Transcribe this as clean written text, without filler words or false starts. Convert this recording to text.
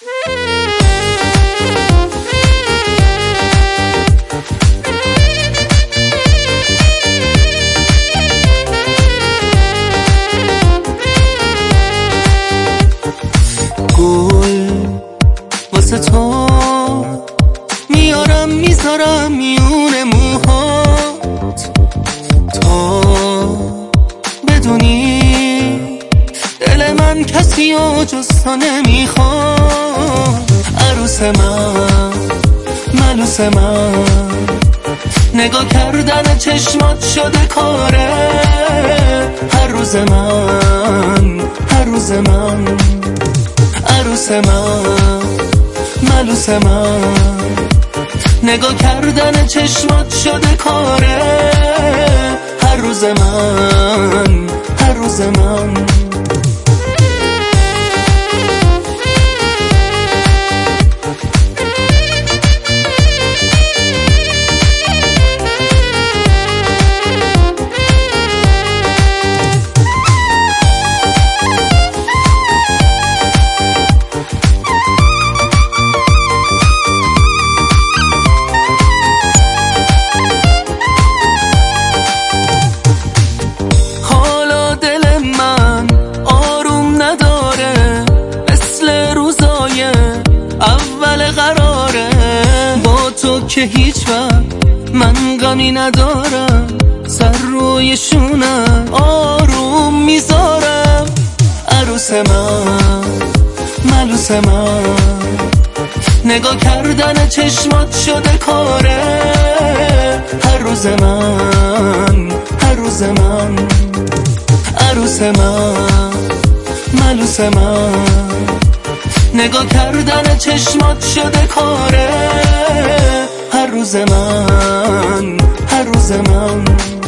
گل واسه تو میارم میذارم میون موهات، تا بدونی دل من کسی و جز تو نمیخواد. عروس من، ملوس من، نگاه کردن چشمات شده کاره. هر روز من، هر روز من، عروس من، ملوس من، نگاه کردن چشمات شده کاره. هر روز من، هر روز من. که هیچ وقت من غمی ندارم، سر روی شونم آروم میذارم. عروس من، ملوس من، نگاه کردن چشمات شده کاره. هر روز من، هر روز من، عروس من، ملوس من، نگاه کردن چشمات شده کاره. هر روز من، هر روز من.